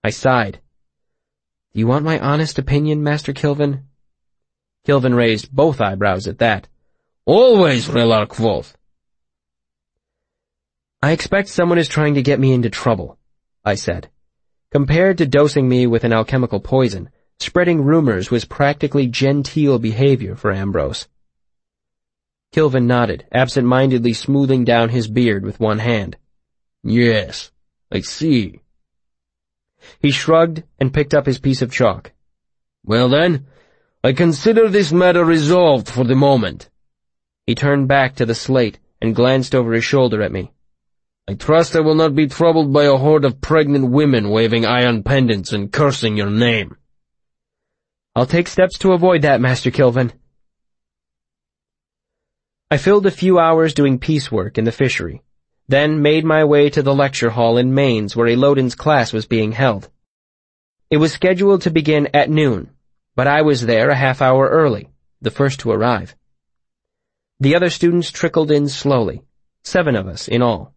I sighed. "Do you want my honest opinion, Master Kilvin?" Kilvin raised both eyebrows at that. "Always, Relar Kvothe." "I expect someone is trying to get me into trouble," I said. Compared to dosing me with an alchemical poison, spreading rumors was practically genteel behavior for Ambrose. Kilvin nodded, absent-mindedly smoothing down his beard with one hand. "Yes, I see." He shrugged and picked up his piece of chalk. "Well then, I consider this matter resolved for the moment." He turned back to the slate and glanced over his shoulder at me. "I trust I will not be troubled by a horde of pregnant women waving iron pendants and cursing your name." "I'll take steps to avoid that, Master Kilvin." I filled a few hours doing piecework in the fishery, then made my way to the lecture hall in Mainz where Elodin's class was being held. It was scheduled to begin at noon, but I was there a half-hour early, the first to arrive. The other students trickled in slowly, 7 of us in all.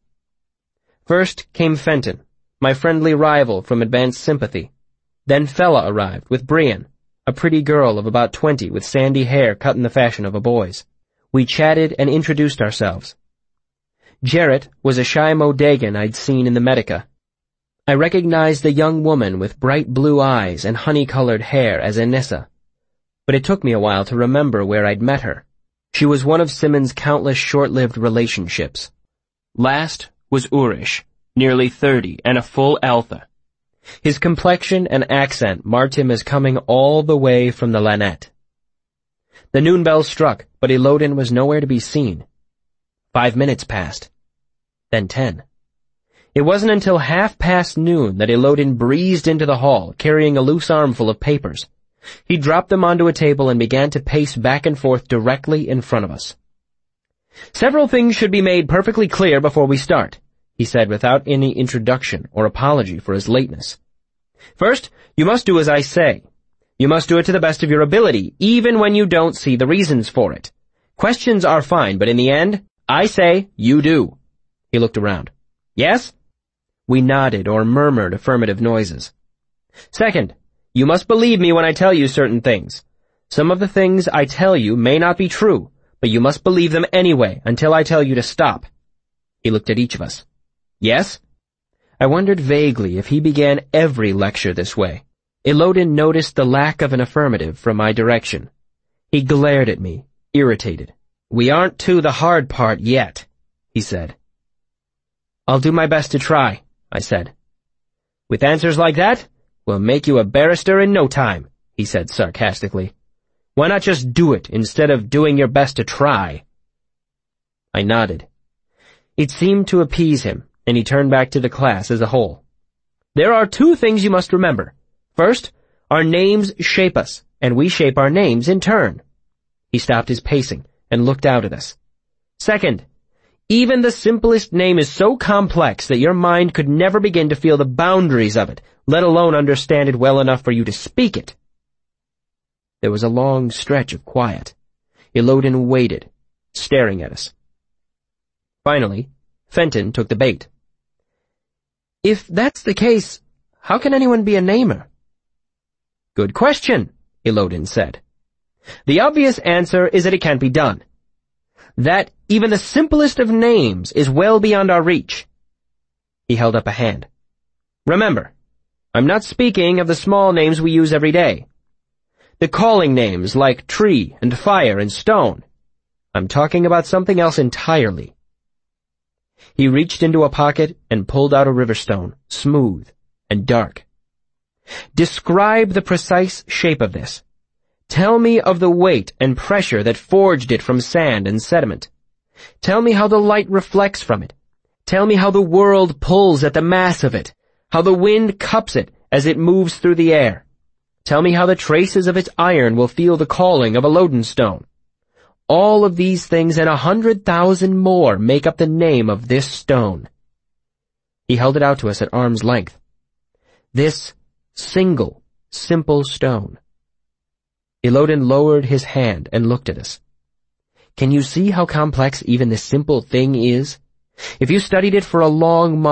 First came Fenton, my friendly rival from Advanced Sympathy. Then Fella arrived with Brienne, a pretty girl of about 20 with sandy hair cut in the fashion of a boy's. We chatted and introduced ourselves. Jarrett was a shy Modagan I'd seen in the Medica. I recognized the young woman with bright blue eyes and honey-colored hair as Anissa, but it took me a while to remember where I'd met her. She was one of Simmons' countless short-lived relationships. Last was Urish, nearly 30 and a full Altha. His complexion and accent marked him as coming all the way from the Lanette. The noon bell struck, but Elodin was nowhere to be seen. 5 minutes passed. Then 10. It wasn't until noon that Elodin breezed into the hall, carrying a loose armful of papers. He dropped them onto a table and began to pace back and forth directly in front of us. "Several things should be made perfectly clear before we start," he said without any introduction or apology for his lateness. "First, you must do as I say. You must do it to the best of your ability, even when you don't see the reasons for it. Questions are fine, but in the end, I say you do." He looked around. "Yes?" We nodded or murmured affirmative noises. "Second, you must believe me when I tell you certain things. Some of the things I tell you may not be true, but you must believe them anyway until I tell you to stop." He looked at each of us. "Yes?" I wondered vaguely if he began every lecture this way. Elodin noticed the lack of an affirmative from my direction. He glared at me, irritated. "We aren't to the hard part yet," he said. "I'll do my best to try," I said. "With answers like that, we'll make you a barrister in no time," he said sarcastically. "Why not just do it instead of doing your best to try?" I nodded. It seemed to appease him, and he turned back to the class as a whole. "There are 2 things you must remember. First, our names shape us, and we shape our names in turn." He stopped his pacing and looked out at us. "Second, even the simplest name is so complex that your mind could never begin to feel the boundaries of it, let alone understand it well enough for you to speak it." There was a long stretch of quiet. Elodin waited, staring at us. Finally, Fenton took the bait. "If that's the case, how can anyone be a namer?" "Good question," Elodin said. "The obvious answer is that it can't be done. That even the simplest of names is well beyond our reach." He held up a hand. "Remember, I'm not speaking of the small names we use every day. The calling names like tree and fire and stone. I'm talking about something else entirely." He reached into a pocket and pulled out a riverstone, smooth and dark. "Describe the precise shape of this. Tell me of the weight and pressure that forged it from sand and sediment. Tell me how the light reflects from it. Tell me how the world pulls at the mass of it, how the wind cups it as it moves through the air. Tell me how the traces of its iron will feel the calling of a lodenstone. All of these things and 100,000 more make up the name of this stone." He held it out to us at arm's length. This single, simple stone. Elodin lowered his hand and looked at us. "Can you see how complex even this simple thing is? If you studied it for a long month,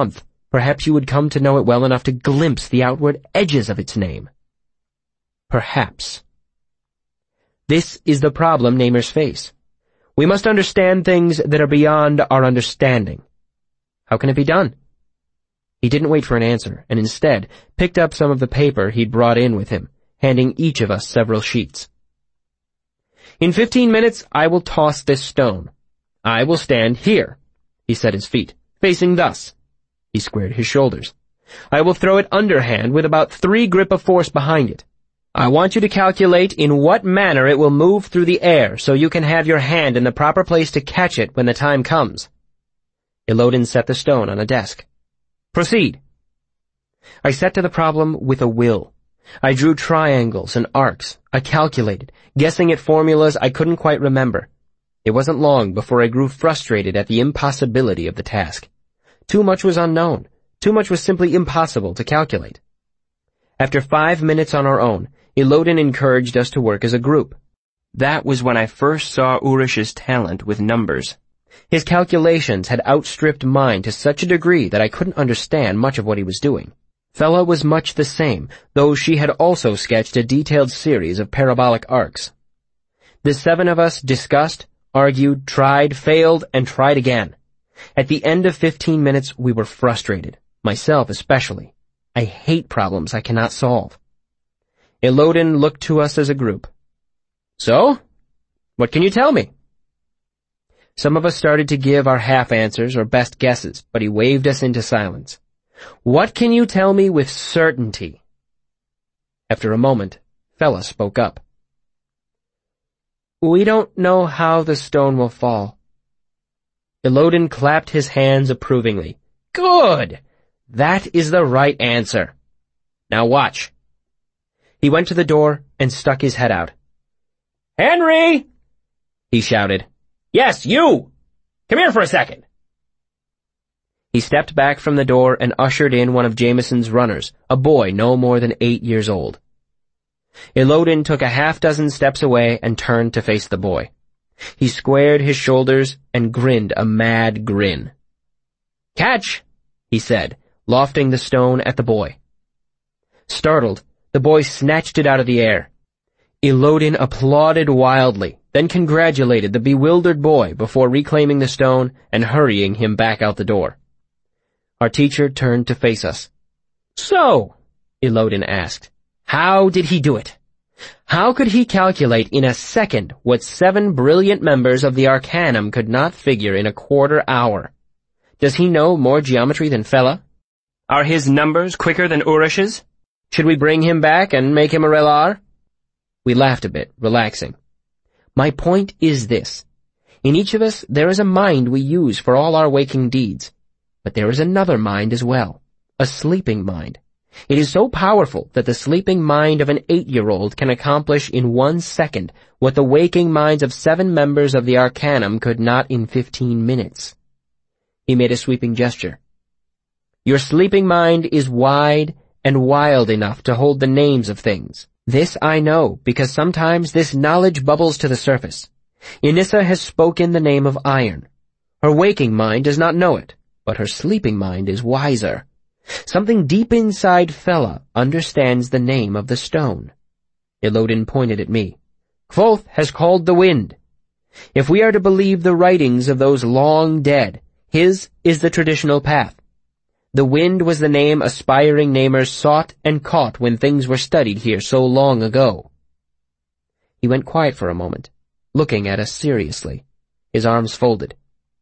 Perhaps you would come to know it well enough to glimpse the outward edges of its name. Perhaps. This is the problem namers face. We must understand things that are beyond our understanding. How can it be done? He didn't wait for an answer, and instead picked up some of the paper he'd brought in with him, handing each of us several sheets. In 15 minutes, I will toss this stone. I will stand here. He set his feet, facing thus. He squared his shoulders. I will throw it underhand with about 3 grip of force behind it. I want you to calculate in what manner it will move through the air so you can have your hand in the proper place to catch it when the time comes. Ilodin set the stone on a desk. Proceed. I set to the problem with a will. I drew triangles and arcs. I calculated, guessing at formulas I couldn't quite remember. It wasn't long before I grew frustrated at the impossibility of the task. Too much was unknown. Too much was simply impossible to calculate. After 5 minutes on our own, Ilodin encouraged us to work as a group. That was when I first saw Urish's talent with numbers. His calculations had outstripped mine to such a degree that I couldn't understand much of what he was doing. Fela was much the same, though she had also sketched a detailed series of parabolic arcs. The 7 of us discussed, argued, tried, failed, and tried again. At the end of 15 minutes, we were frustrated, myself especially. I hate problems I cannot solve. Ilodin looked to us as a group. So, what can you tell me? Some of us started to give our half answers or best guesses, but he waved us into silence. What can you tell me with certainty? After a moment, Fela spoke up. We don't know how the stone will fall. Ilodin clapped his hands approvingly. Good! That is the right answer. Now watch. He went to the door and stuck his head out. Henry! He shouted. Yes, you! Come here for a second. He stepped back from the door and ushered in one of Jameson's runners, a boy no more than 8 years old. Ilodin took a half-dozen steps away and turned to face the boy. He squared his shoulders and grinned a mad grin. Catch! He said, lofting the stone at the boy. Startled, the boy snatched it out of the air. Ilodin applauded wildly, then congratulated the bewildered boy before reclaiming the stone and hurrying him back out the door. Our teacher turned to face us. So, Ilodin asked, how did he do it? How could he calculate in a second what 7 brilliant members of the Arcanum could not figure in a quarter hour? Does he know more geometry than Fela? Are his numbers quicker than Urish's? Should we bring him back and make him a relar? We laughed a bit, relaxing. My point is this. In each of us there is a mind we use for all our waking deeds. But there is another mind as well, a sleeping mind. It is so powerful that the sleeping mind of an 8-year-old can accomplish in 1 second what the waking minds of 7 members of the Arcanum could not in 15 minutes. He made a sweeping gesture. Your sleeping mind is wide and wild enough to hold the names of things. This I know, because sometimes this knowledge bubbles to the surface. Inissa has spoken the name of iron. Her waking mind does not know it, but her sleeping mind is wiser. Something deep inside Fela understands the name of the stone. Ilodin pointed at me. Kvothe has called the wind. If we are to believe the writings of those long dead, his is the traditional path. The wind was the name aspiring namers sought and caught when things were studied here so long ago. He went quiet for a moment, looking at us seriously, his arms folded.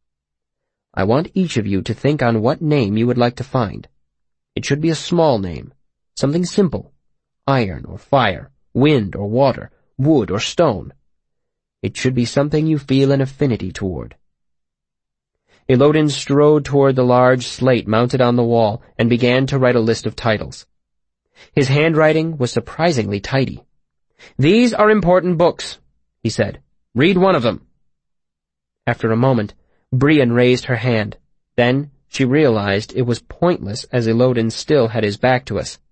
I want each of you to think on what name you would like to find. It should be a small name, something simple, iron or fire, wind or water, wood or stone. It should be something you feel an affinity toward. Ilodin strode toward the large slate mounted on the wall and began to write a list of titles. His handwriting was surprisingly tidy. These are important books, he said. Read one of them. After a moment, Brian raised her hand. Then she realized it was pointless as Ilodin still had his back to us.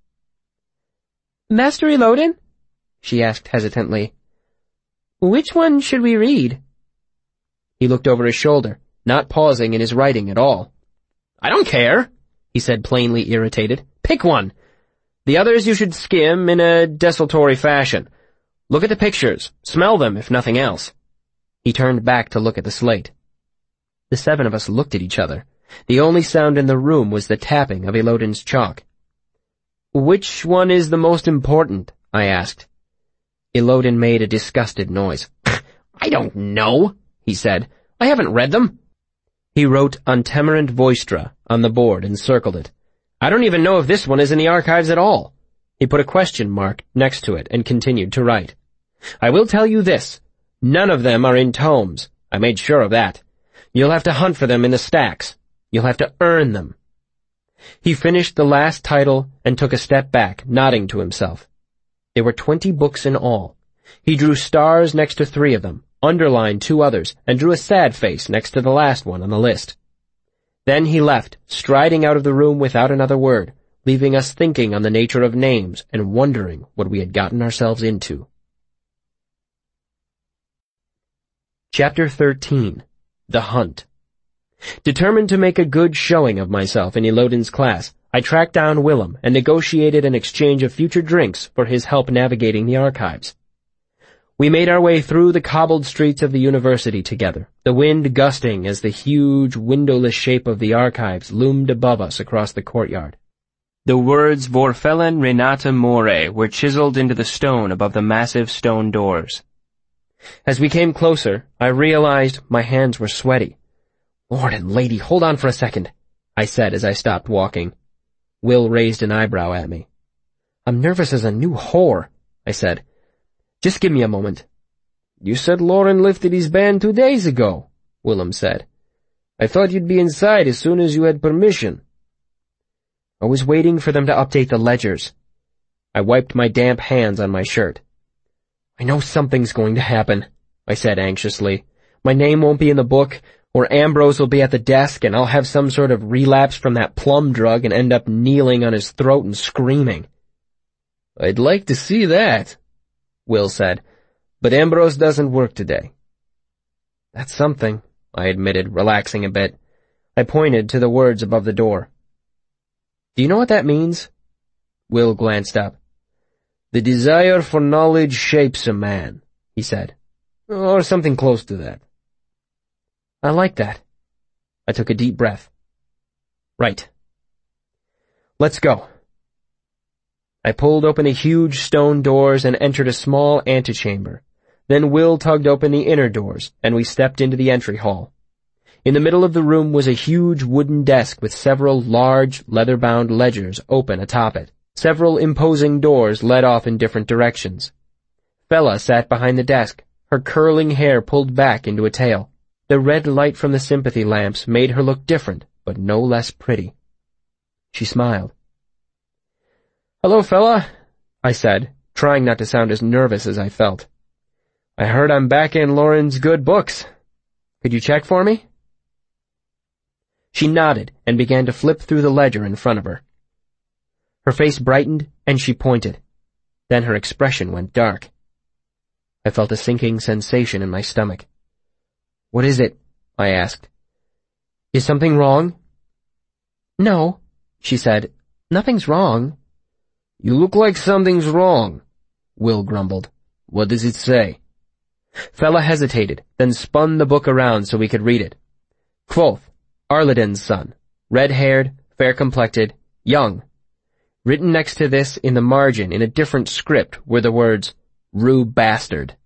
Master Ilodin? She asked hesitantly. Which one should we read? He looked over his shoulder, not pausing in his writing at all. I don't care, he said, plainly irritated. Pick one. The others you should skim in a desultory fashion. Look at the pictures. Smell them, if nothing else. He turned back to look at the slate. The 7 of us looked at each other. The only sound in the room was the tapping of Elodin's chalk. Which one is the most important? I asked. Elodin made a disgusted noise. I don't know, he said. I haven't read them. He wrote Untemerant Voistra on the board and circled it. I don't even know if this one is in the archives at all. He put a question mark next to it and continued to write. I will tell you this. None of them are in tomes. I made sure of that. You'll have to hunt for them in the stacks. You'll have to earn them. He finished the last title and took a step back, nodding to himself. There were 20 books in all. He drew stars next to 3 of them, underlined 2 others, and drew a sad face next to the last one on the list. Then he left, striding out of the room without another word, leaving us thinking on the nature of names and wondering what we had gotten ourselves into. Chapter 13. The Hunt. Determined to make a good showing of myself in Elodin's class, I tracked down Willem and negotiated an exchange of future drinks for his help navigating the archives. We made our way through the cobbled streets of the university together, the wind gusting as the huge, windowless shape of the archives loomed above us across the courtyard. The words Vorfellen Renata More were chiseled into the stone above the massive stone doors. As we came closer, I realized my hands were sweaty. Lord and lady, hold on for a second, I said as I stopped walking. Will raised an eyebrow at me. I'm nervous as a new whore, I said. Just give me a moment. You said Lauren lifted his ban 2 days ago, Willem said. I thought you'd be inside as soon as you had permission. I was waiting for them to update the ledgers. I wiped my damp hands on my shirt. I know something's going to happen, I said anxiously. My name won't be in the book, or Ambrose will be at the desk, and I'll have some sort of relapse from that plum drug and end up kneeling on his throat and screaming. I'd like to see that, Will said, but Ambrose doesn't work today. That's something, I admitted, relaxing a bit. I pointed to the words above the door. Do you know what that means? Will glanced up. The desire for knowledge shapes a man, he said. Or something close to that. I like that. I took a deep breath. Right. Let's go. I pulled open the huge stone doors and entered a small antechamber. Then Will tugged open the inner doors, and we stepped into the entry hall. In the middle of the room was a huge wooden desk with several large, leather-bound ledgers open atop it. Several imposing doors led off in different directions. Fela sat behind the desk, her curling hair pulled back into a tail. The red light from the sympathy lamps made her look different, but no less pretty. She smiled. Hello, Fela, I said, trying not to sound as nervous as I felt. I heard I'm back in Lauren's good books. Could you check for me? She nodded and began to flip through the ledger in front of her. Her face brightened and she pointed. Then her expression went dark. I felt a sinking sensation in my stomach. What is it? I asked. Is something wrong? No, she said. Nothing's wrong. You look like something's wrong, Will grumbled. What does it say? Fela hesitated, then spun the book around so we could read it. Kvothe, Arladin's son, red-haired, fair-complected, young. Written next to this in the margin in a different script were the words, Rue Bastard.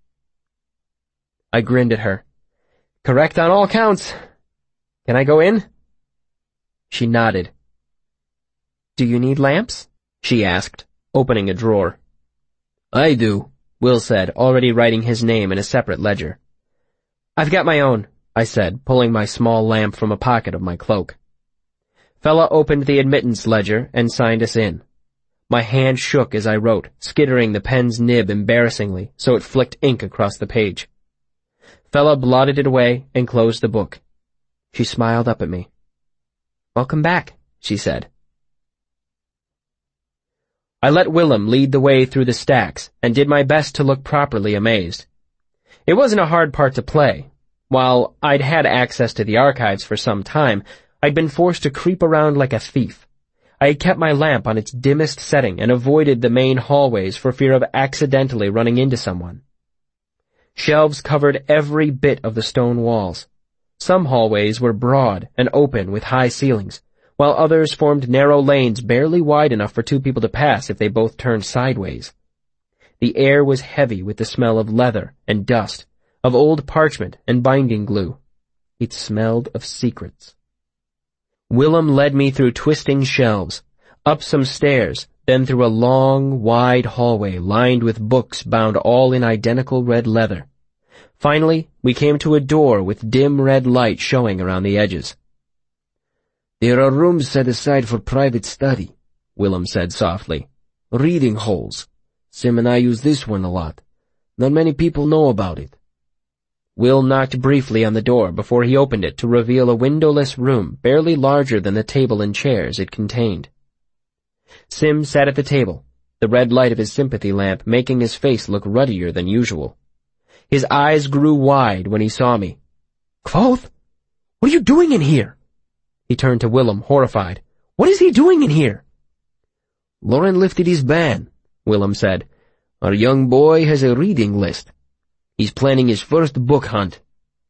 I grinned at her. Correct on all counts. Can I go in? She nodded. Do you need lamps? She asked, opening a drawer. I do, Will said, already writing his name in a separate ledger. I've got my own, I said, pulling my small lamp from a pocket of my cloak. Fela opened the admittance ledger and signed us in. My hand shook as I wrote, skittering the pen's nib embarrassingly so it flicked ink across the page. Fela blotted it away and closed the book. She smiled up at me. Welcome back, she said. I let Willem lead the way through the stacks and did my best to look properly amazed. It wasn't a hard part to play. While I'd had access to the archives for some time, I'd been forced to creep around like a thief, I had kept my lamp on its dimmest setting and avoided the main hallways for fear of accidentally running into someone. Shelves covered every bit of the stone walls. Some hallways were broad and open with high ceilings, while others formed narrow lanes barely wide enough for two people to pass if they both turned sideways. The air was heavy with the smell of leather and dust, of old parchment and binding glue. It smelled of secrets. Willem led me through twisting shelves, up some stairs, then through a long, wide hallway lined with books bound all in identical red leather. Finally, we came to a door with dim red light showing around the edges. "There are rooms set aside for private study," Willem said softly. "Reading holes. Sim and I use this one a lot. Not many people know about it." Will knocked briefly on the door before he opened it to reveal a windowless room barely larger than the table and chairs it contained. Sim sat at the table, the red light of his sympathy lamp making his face look ruddier than usual. His eyes grew wide when he saw me. "Kvothe? What are you doing in here?" He turned to Willem, horrified. "What is he doing in here?" "Loren lifted his ban," Willem said. "Our young boy has a reading list. He's planning his first book hunt."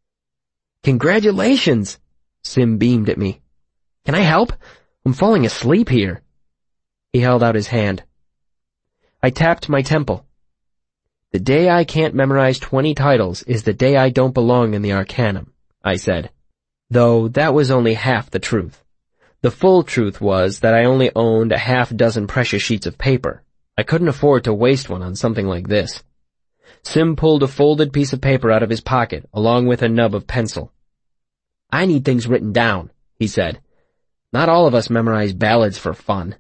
"Congratulations!" Sim beamed at me. "Can I help? I'm falling asleep here." He held out his hand. I tapped my temple. "The day I can't memorize 20 titles is the day I don't belong in the Arcanum," I said. Though that was only half the truth. The full truth was that I only owned a half-dozen precious sheets of paper. I couldn't afford to waste one on something like this. Sim pulled a folded piece of paper out of his pocket, along with a nub of pencil. "I need things written down," he said. "Not all of us memorize ballads for fun."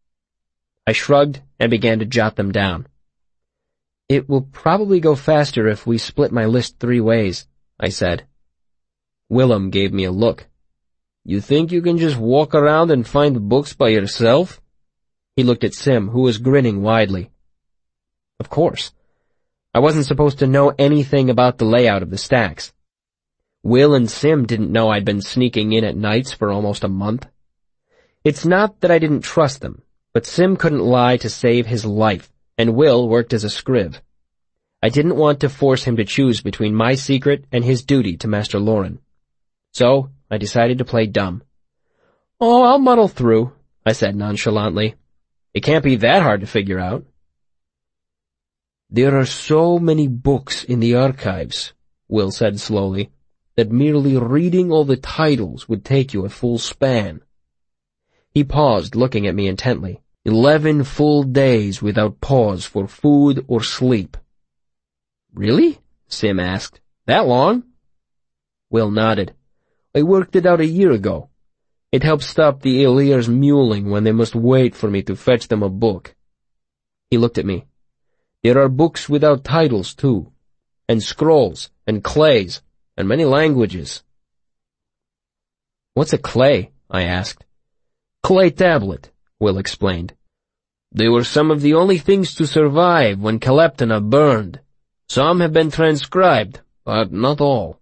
I shrugged and began to jot them down. "It will probably go faster if we split my list 3 ways," I said. Willem gave me a look. "You think you can just walk around and find books by yourself?" He looked at Sim, who was grinning widely. Of course. I wasn't supposed to know anything about the layout of the stacks. Will and Sim didn't know I'd been sneaking in at nights for almost a month. It's not that I didn't trust them, but Sim couldn't lie to save his life, and Will worked as a scriv. I didn't want to force him to choose between my secret and his duty to Master Loren. So I decided to play dumb. "Oh, I'll muddle through," I said nonchalantly. "It can't be that hard to figure out." "There are so many books in the archives," Will said slowly, "that merely reading all the titles would take you a full span." He paused, looking at me intently. 11 full days without pause for food or sleep. "Really?" Sim asked. "That long?" Will nodded. "I worked it out a year ago. It helps stop the Aelir's mewling when they must wait for me to fetch them a book." He looked at me. "There are books without titles, too, and scrolls, and clays, and many languages." "What's a clay?" I asked. "Clay tablet," Will explained. "They were some of the only things to survive when Caleptana burned. Some have been transcribed, but not all."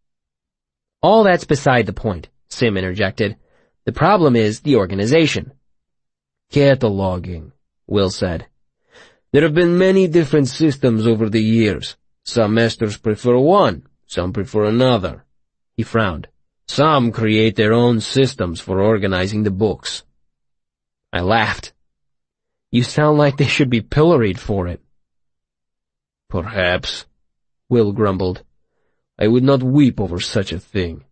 "All that's beside the point," Sim interjected. "The problem is the organization." "Cataloging," Will said. "There have been many different systems over the years. Some masters prefer one, some prefer another." He frowned. "Some create their own systems for organizing the books." I laughed. "You sound like they should be pilloried for it." "Perhaps," Will grumbled. "I would not weep over such a thing."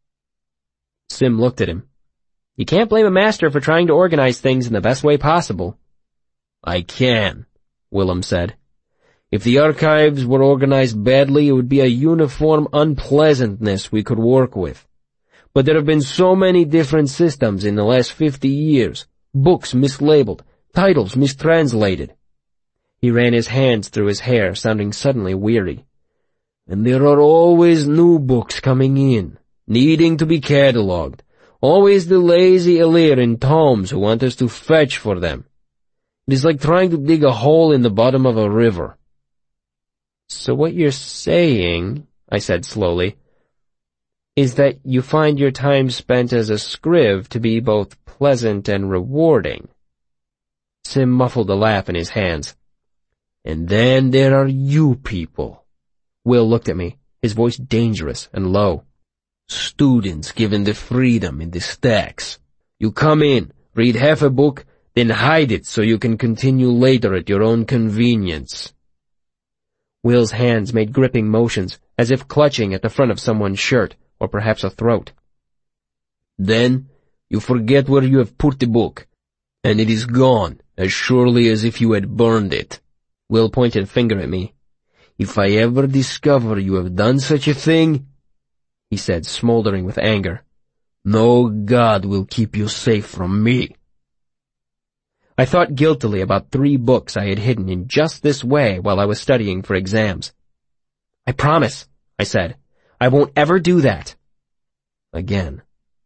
Sim looked at him. "You can't blame a master for trying to organize things in the best way possible." "I can," Willem said. "If the archives were organized badly, it would be a uniform unpleasantness we could work with. But there have been so many different systems in the last 50 years, books mislabeled, titles mistranslated." He ran his hands through his hair, sounding suddenly weary. "And there are always new books coming in, needing to be catalogued. Always the lazy Aelir in tomes who want us to fetch for them. It is like trying to dig a hole in the bottom of a river." "So what you're saying," I said slowly, is that you find your time spent as a scriv to be both pleasant and rewarding. Sim muffled a laugh in his hands. And then there are you people. Will looked at me, his voice dangerous and low. Students given the freedom in the stacks. You come in, read half a book, then hide it so you can continue later at your own convenience. Will's hands made gripping motions, as if clutching at the front of someone's shirt, or perhaps a throat. Then, you forget where you have put the book, and it is gone, as surely as if you had burned it. Will pointed a finger at me. If I ever discover you have done such a thing, he said, smoldering with anger, no God will keep you safe from me. I thought guiltily about 3 books I had hidden in just this way while I was studying for exams. I promise, I said, I won't ever do that. Again.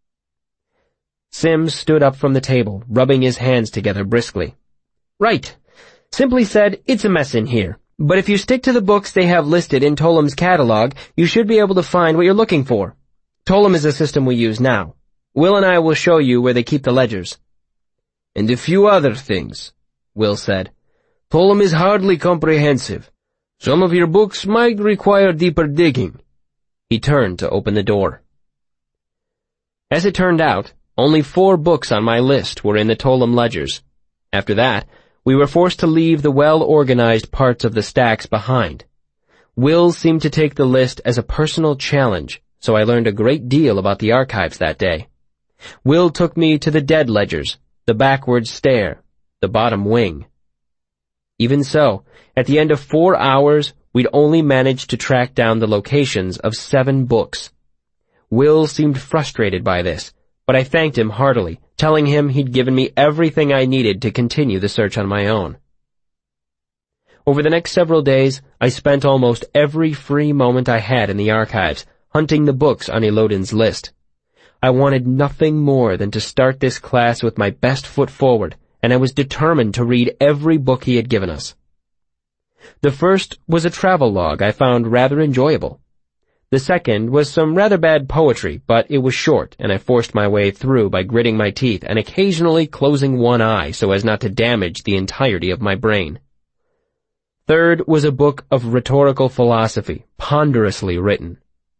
Sims stood up from the table, rubbing his hands together briskly. Right. Simply said, it's a mess in here. But if you stick to the books they have listed in Tolem's catalog, you should be able to find what you're looking for. Tolem is the system we use now. Will and I will show you where they keep the ledgers. And a few other things, Will said. Tolem is hardly comprehensive. Some of your books might require deeper digging. He turned to open the door. As it turned out, only 4 books on my list were in the Tolem ledgers. After that, we were forced to leave the well-organized parts of the stacks behind. Will seemed to take the list as a personal challenge, so I learned a great deal about the archives that day. Will took me to the dead ledgers, the backward stair, the bottom wing. Even so, at the end of 4 hours, we'd only managed to track down the locations of 7 books. Will seemed frustrated by this, but I thanked him heartily, telling him he'd given me everything I needed to continue the search on my own. Over the next several days, I spent almost every free moment I had in the archives, hunting the books on Elodin's list. I wanted nothing more than to start this class with my best foot forward, and I was determined to read every book he had given us. The first was a travel log I found rather enjoyable. The second was some rather bad poetry, but it was short, and I forced my way through by gritting my teeth and occasionally closing one eye so as not to damage the entirety of my brain. Third was a book of rhetorical philosophy, ponderously written.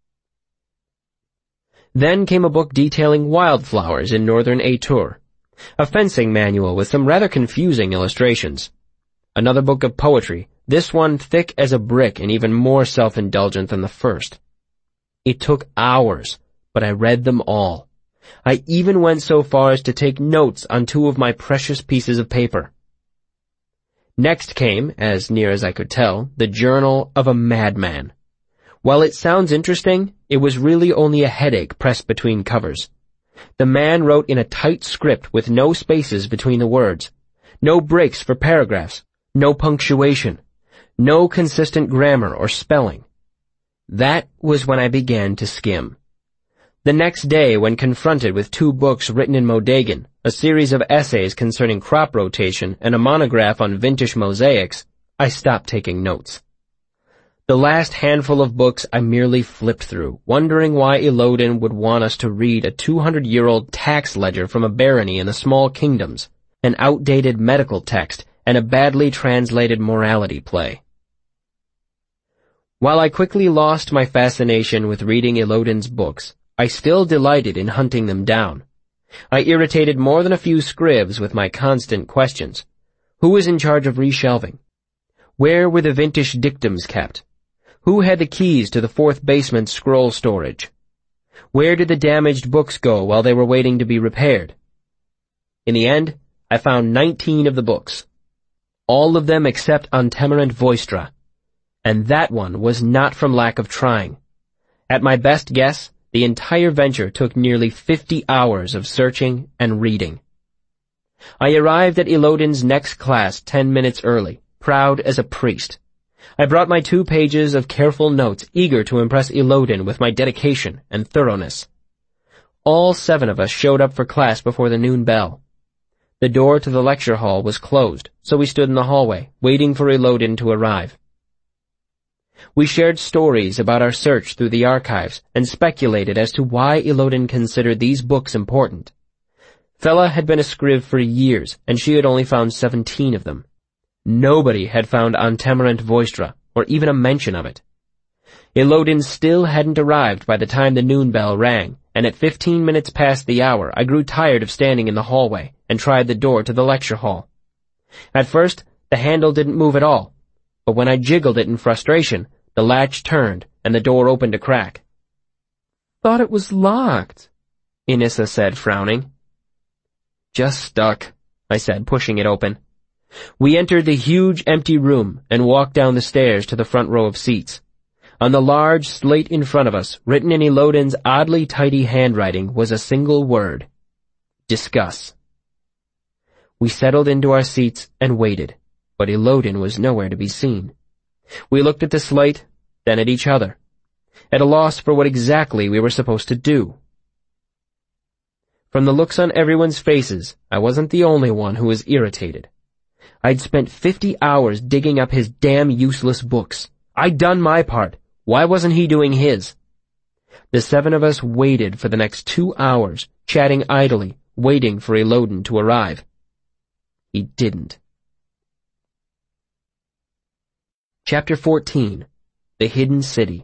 Then came a book detailing wildflowers in northern Etur, a fencing manual with some rather confusing illustrations. Another book of poetry, this one thick as a brick and even more self-indulgent than the first. It took hours, but I read them all. I even went so far as to take notes on 2 of my precious pieces of paper. Next came, as near as I could tell, the Journal of a Madman. While it sounds interesting, it was really only a headache pressed between covers. The man wrote in a tight script with no spaces between the words, no breaks for paragraphs, no punctuation, no consistent grammar or spelling. That was when I began to skim. The next day, when confronted with 2 books written in Modagan, a series of essays concerning crop rotation, and a monograph on vintage mosaics, I stopped taking notes. The last handful of books I merely flipped through, wondering why Elodin would want us to read a 200-year-old tax ledger from a barony in the Small Kingdoms, an outdated medical text, and a badly translated morality play. While I quickly lost my fascination with reading Elodin's books, I still delighted in hunting them down. I irritated more than a few scribs with my constant questions. Who was in charge of reshelving? Where were the vintage dictums kept? Who had the keys to the 4th basement scroll storage? Where did the damaged books go while they were waiting to be repaired? In the end, I found 19 of the books. All of them except Antemerant Voistra. And that one was not from lack of trying. At my best guess, the entire venture took nearly 50 hours of searching and reading. I arrived at Elodin's next class 10 minutes early, proud as a priest. I brought my 2 pages of careful notes, eager to impress Elodin with my dedication and thoroughness. All 7 of us showed up for class before the noon bell. The door to the lecture hall was closed, so we stood in the hallway, waiting for Elodin to arrive. We shared stories about our search through the archives and speculated as to why Elodin considered these books important. Fela had been a scriv for years, and she had only found 17 of them. Nobody had found Antemerant Voistra, or even a mention of it. Elodin still hadn't arrived by the time the noon bell rang, and at 15 minutes past the hour I grew tired of standing in the hallway and tried the door to the lecture hall. At first, the handle didn't move at all, but when I jiggled it in frustration, the latch turned and the door opened a crack. "Thought it was locked," Inissa said, frowning. "Just stuck," I said, pushing it open. We entered the huge empty room and walked down the stairs to the front row of seats. On the large slate in front of us, written in Elodin's oddly tidy handwriting, was a single word: discuss. We settled into our seats and waited, but Elodin was nowhere to be seen. We looked at the slate, then at each other, at a loss for what exactly we were supposed to do. From the looks on everyone's faces, I wasn't the only one who was irritated. I'd spent 50 hours digging up his damn useless books. I'd done my part. Why wasn't he doing his? The 7 of us waited for the next 2 hours, chatting idly, waiting for Elodin to arrive. He didn't. Chapter 14. The Hidden City.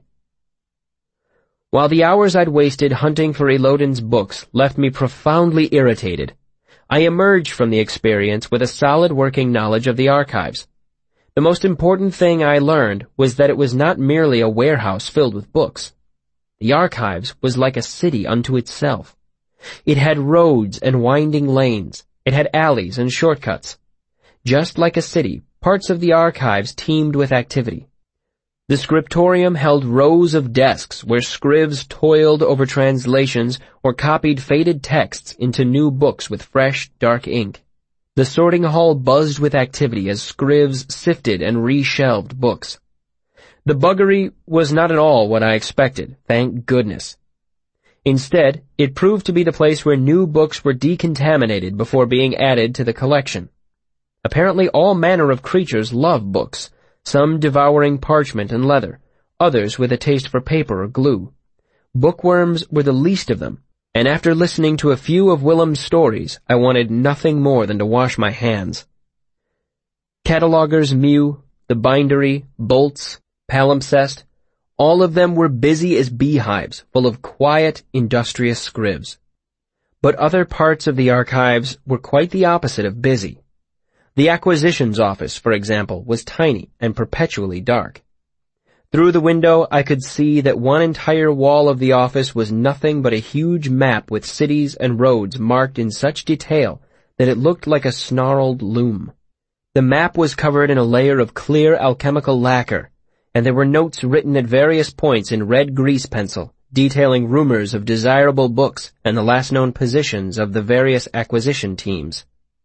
While the hours I'd wasted hunting for Elodin's books left me profoundly irritated, I emerged from the experience with a solid working knowledge of the archives. The most important thing I learned was that it was not merely a warehouse filled with books. The archives was like a city unto itself. It had roads and winding lanes. It had alleys and shortcuts. Just like a city, parts of the archives teemed with activity. The scriptorium held rows of desks where scrivs toiled over translations or copied faded texts into new books with fresh, dark ink. The sorting hall buzzed with activity as scrivs sifted and reshelved books. The buggery was not at all what I expected, thank goodness. Instead, it proved to be the place where new books were decontaminated before being added to the collection. Apparently all manner of creatures love books, some devouring parchment and leather, others with a taste for paper or glue. Bookworms were the least of them, and after listening to a few of Willem's stories, I wanted nothing more than to wash my hands. Catalogers Mew, the Bindery, Bolts, Palimpsest, all of them were busy as beehives, full of quiet, industrious scribs. But other parts of the archives were quite the opposite of busy. The acquisitions office, for example, was tiny and perpetually dark. Through the window, I could see that one entire wall of the office was nothing but a huge map with cities and roads marked in such detail that it looked like a snarled loom. The map was covered in a layer of clear alchemical lacquer, and there were notes written at various points in red grease pencil, detailing rumors of desirable books and the last known positions of the various acquisition teams.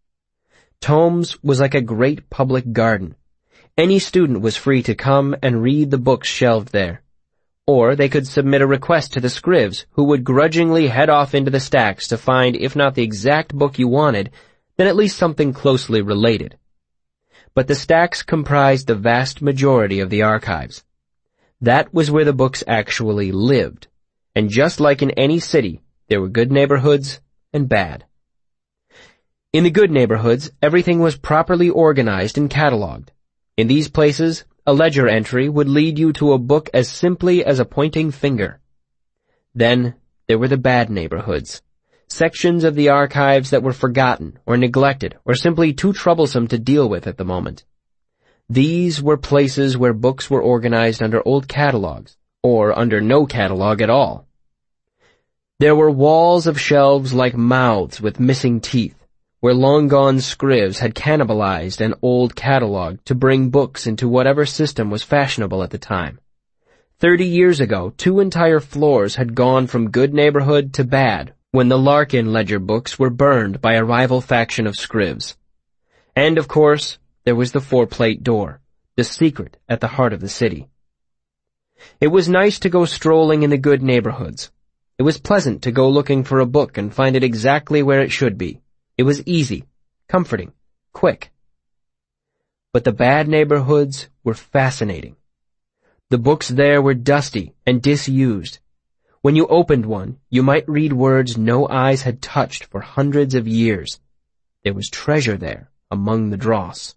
Tomes was like a great public garden. Any student was free to come and read the books shelved there. Or they could submit a request to the scrivs, who would grudgingly head off into the stacks to find, if not the exact book you wanted, then at least something closely related. But the stacks comprised the vast majority of the archives. That was where the books actually lived. And just like in any city, there were good neighborhoods and bad. In the good neighborhoods, everything was properly organized and cataloged. In these places, a ledger entry would lead you to a book as simply as a pointing finger. Then there were the bad neighborhoods, sections of the archives that were forgotten or neglected or simply too troublesome to deal with at the moment. These were places where books were organized under old catalogs, or under no catalog at all. There were walls of shelves like mouths with missing teeth, where long-gone scrivs had cannibalized an old catalog to bring books into whatever system was fashionable at the time. 30 years ago, 2 entire floors had gone from good neighborhood to bad when the Larkin ledger books were burned by a rival faction of scrivs. And, of course, there was the 4-plate door, the secret at the heart of the city. It was nice to go strolling in the good neighborhoods. It was pleasant to go looking for a book and find it exactly where it should be. It was easy, comforting, quick. But the bad neighborhoods were fascinating. The books there were dusty and disused. When you opened one, you might read words no eyes had touched for hundreds of years. There was treasure there among the dross.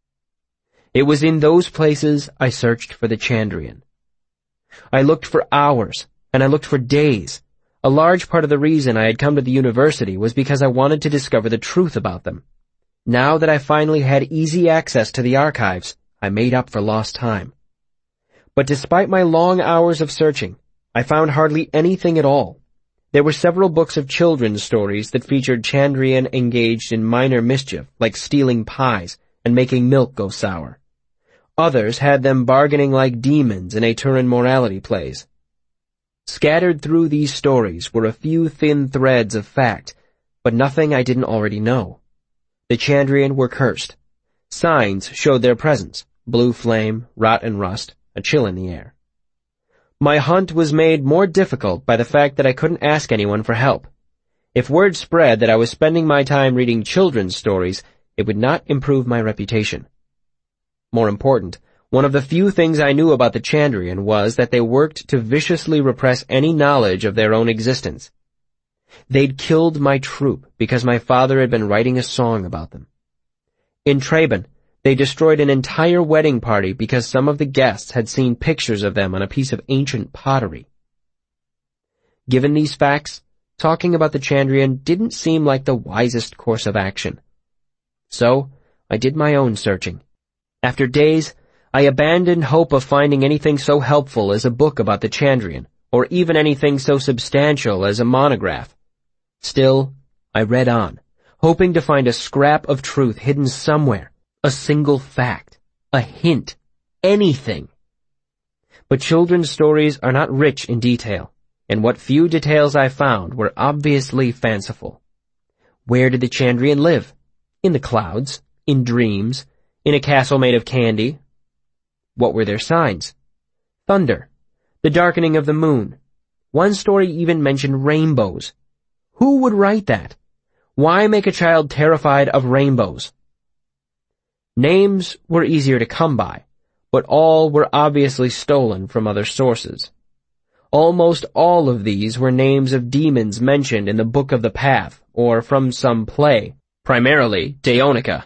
It was in those places I searched for the Chandrian. I looked for hours, and I looked for days. A large part of the reason I had come to the university was because I wanted to discover the truth about them. Now that I finally had easy access to the archives, I made up for lost time. But despite my long hours of searching, I found hardly anything at all. There were several books of children's stories that featured Chandrian engaged in minor mischief, like stealing pies and making milk go sour. Others had them bargaining like demons in Aturan morality plays. Scattered through these stories were a few thin threads of fact, but nothing I didn't already know. The Chandrian were cursed. Signs showed their presence: blue flame, rot and rust, a chill in the air. My hunt was made more difficult by the fact that I couldn't ask anyone for help. If word spread that I was spending my time reading children's stories, it would not improve my reputation. More important, one of the few things I knew about the Chandrian was that they worked to viciously repress any knowledge of their own existence. They'd killed my troop because my father had been writing a song about them. In Traben, they destroyed an entire wedding party because some of the guests had seen pictures of them on a piece of ancient pottery. Given these facts, talking about the Chandrian didn't seem like the wisest course of action. So, I did my own searching. After days, I abandoned hope of finding anything so helpful as a book about the Chandrian, or even anything so substantial as a monograph. Still, I read on, hoping to find a scrap of truth hidden somewhere, a single fact, a hint, anything. But children's stories are not rich in detail, and what few details I found were obviously fanciful. Where did the Chandrian live? In the clouds, in dreams, in a castle made of candy. What were their signs? Thunder, the darkening of the moon. One story even mentioned rainbows. Who would write that? Why make a child terrified of rainbows? Names were easier to come by, but all were obviously stolen from other sources. Almost all of these were names of demons mentioned in the Book of the Path, or from some play, primarily Daonica.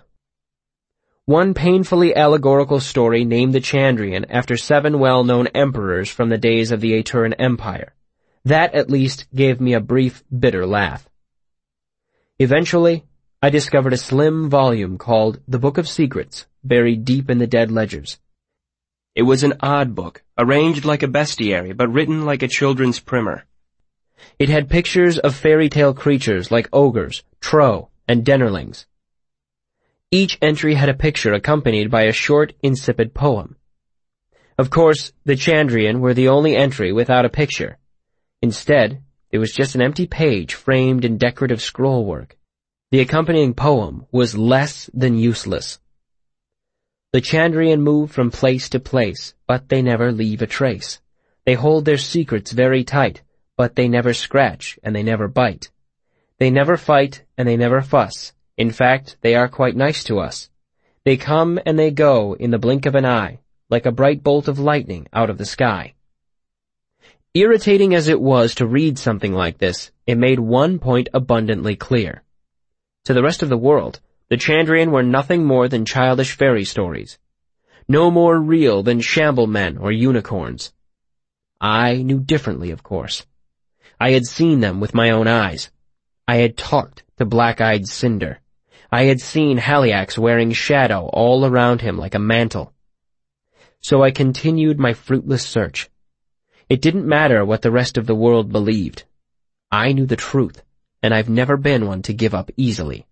One painfully allegorical story named the Chandrian after 7 well-known emperors from the days of the Aturan Empire. That at least gave me a brief, bitter laugh. Eventually, I discovered a slim volume called The Book of Secrets, buried deep in the dead ledgers. It was an odd book, arranged like a bestiary, but written like a children's primer. It had pictures of fairy tale creatures like ogres, troll, and dennerlings. Each entry had a picture accompanied by a short, insipid poem. Of course, the Chandrian were the only entry without a picture. Instead, it was just an empty page framed in decorative scrollwork. The accompanying poem was less than useless. The Chandrian move from place to place, but they never leave a trace. They hold their secrets very tight, but they never scratch and they never bite. They never fight and they never fuss. In fact, they are quite nice to us. They come and they go in the blink of an eye, like a bright bolt of lightning out of the sky. Irritating as it was to read something like this, it made one point abundantly clear. To the rest of the world, the Chandrian were nothing more than childish fairy stories. No more real than shamble men or unicorns. I knew differently, of course. I had seen them with my own eyes. I had talked to black-eyed Cinder. I had seen Haliax wearing shadow all around him like a mantle. So I continued my fruitless search. It didn't matter what the rest of the world believed. I knew the truth, and I've never been one to give up easily.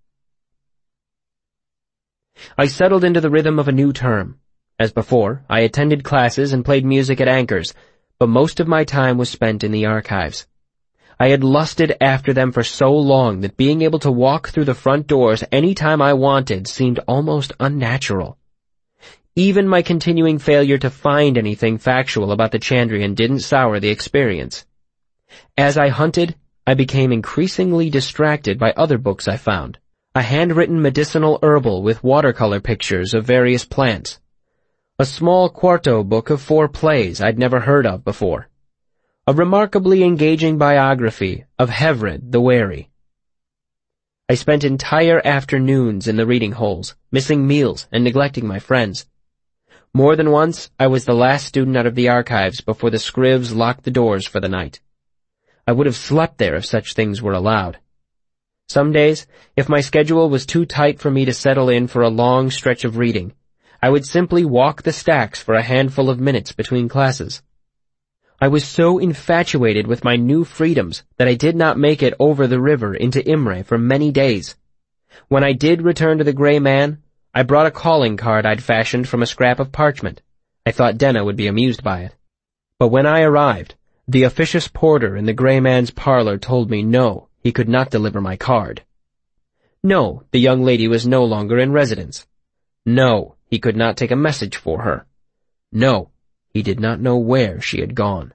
I settled into the rhythm of a new term. As before, I attended classes and played music at Anchors, but most of my time was spent in the archives. I had lusted after them for so long that being able to walk through the front doors any time I wanted seemed almost unnatural. Even my continuing failure to find anything factual about the Chandrian didn't sour the experience. As I hunted, I became increasingly distracted by other books I found. A handwritten medicinal herbal with watercolor pictures of various plants. a small quarto book of 4 plays I'd never heard of before, a remarkably engaging biography of Hevred the Wary. I spent entire afternoons in the reading holes, missing meals and neglecting my friends. More than once, I was the last student out of the archives before the scribs locked the doors for the night. I would have slept there if such things were allowed. Some days, if my schedule was too tight for me to settle in for a long stretch of reading, I would simply walk the stacks for a handful of minutes between classes. I was so infatuated with my new freedoms that I did not make it over the river into Imre for many days. When I did return to the Grey Man, I brought a calling card I'd fashioned from a scrap of parchment. I thought Denna would be amused by it. But when I arrived, the officious porter in the Grey Man's parlor told me no, he could not deliver my card. No, the young lady was no longer in residence. No, he could not take a message for her. No, he did not know where she had gone.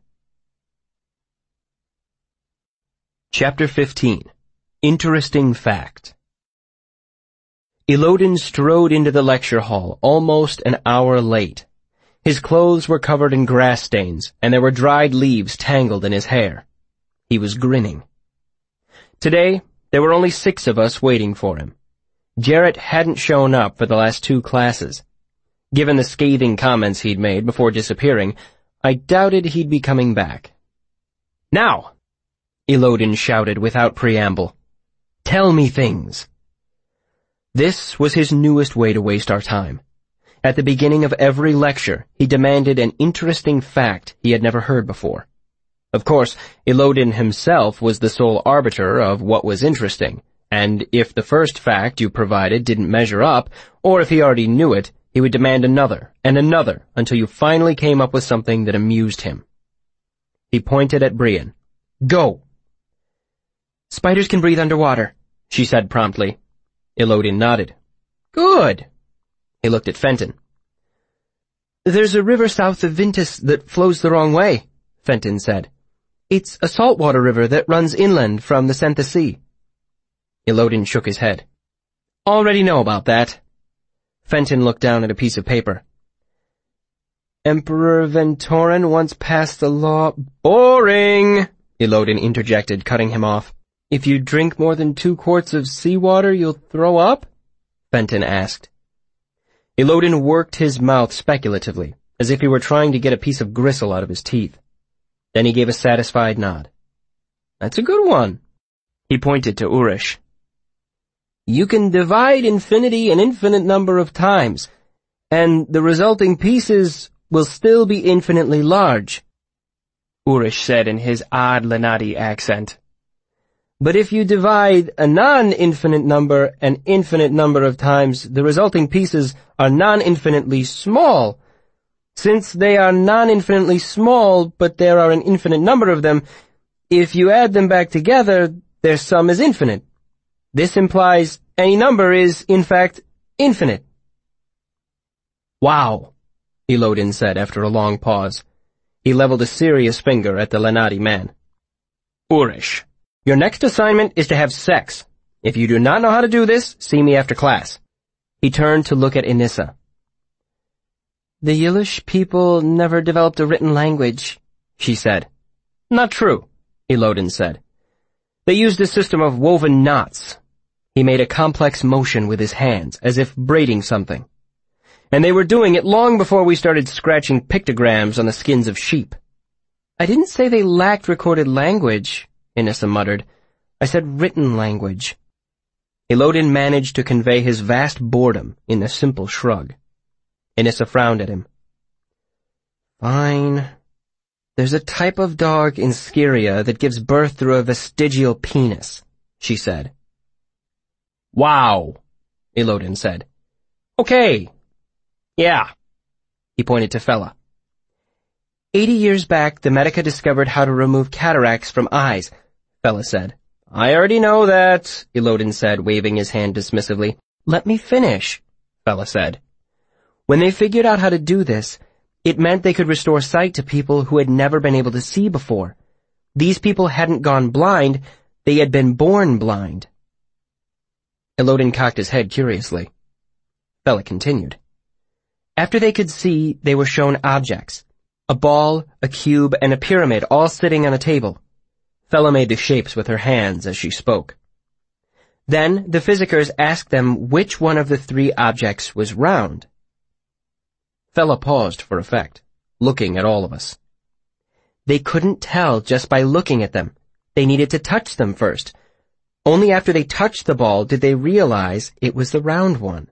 Chapter 15. Interesting Fact. Elodin strode into the lecture hall almost an hour late. His clothes were covered in grass stains, and there were dried leaves tangled in his hair. He was grinning. Today, there were only 6 of us waiting for him. Jarrett hadn't shown up for the last 2 classes. Given the scathing comments he'd made before disappearing, I doubted he'd be coming back. "Now!" Elodin shouted without preamble. "Tell me things." This was his newest way to waste our time. At the beginning of every lecture, he demanded an interesting fact he had never heard before. Of course, Elodin himself was the sole arbiter of what was interesting, and if the first fact you provided didn't measure up, or if he already knew it, he would demand another and another until you finally came up with something that amused him. He pointed at Brienne. "Go!" "Spiders can breathe underwater," she said promptly. Elodin nodded. "Good." He looked at Fenton. "There's a river south of Vintus that flows the wrong way," Fenton said. "It's a saltwater river that runs inland from the Sentha Sea." Elodin shook his head. "Already know about that." Fenton looked down at a piece of paper. "Emperor Ventorin once passed a law—" "Boring!" Elodin interjected, cutting him off. "If you drink more than 2 quarts of seawater, you'll throw up?" Fenton asked. Elodin worked his mouth speculatively, as if he were trying to get a piece of gristle out of his teeth. Then he gave a satisfied nod. "That's a good one." He pointed to Urish. "You can divide infinity an infinite number of times, and the resulting pieces will still be infinitely large," Urish said in his odd Lenati accent. "But if you divide a non-infinite number an infinite number of times, the resulting pieces are non-infinitely small. Since they are non-infinitely small, but there are an infinite number of them, if you add them back together, their sum is infinite. This implies any number is, in fact, infinite." "Wow," Elodin said after a long pause. He leveled a serious finger at the Lenati man. "Urish, your next assignment is to have sex. If you do not know how to do this, see me after class." He turned to look at Inissa. "The Yilish people never developed a written language," she said. "Not true," Elodin said. "They used a system of woven knots." He made a complex motion with his hands, as if braiding something. "And they were doing it long before we started scratching pictograms on the skins of sheep." "I didn't say they lacked recorded language," Inissa muttered. "I said written language." Elodin managed to convey his vast boredom in a simple shrug. Inissa frowned at him. "Fine. There's a type of dog in Skiria that gives birth through a vestigial penis," she said. "Wow," Elodin said. "Okay. Yeah." He pointed to Fella. 80 years back, the Medica discovered how to remove cataracts from eyes," Fella said. "I already know that," Elodin said, waving his hand dismissively. "Let me finish," Fella said. "When they figured out how to do this, it meant they could restore sight to people who had never been able to see before. These people hadn't gone blind, they had been born blind." Elodin cocked his head curiously. Fella continued. After they could see, they were shown objects. A ball, a cube, and a pyramid all sitting on a table. Fella made the shapes with her hands as she spoke. Then the physicers asked them which one of the three objects was round. Fella paused for effect, looking at all of us. They couldn't tell just by looking at them. They needed to touch them first. Only after they touched the ball did they realize it was the round one.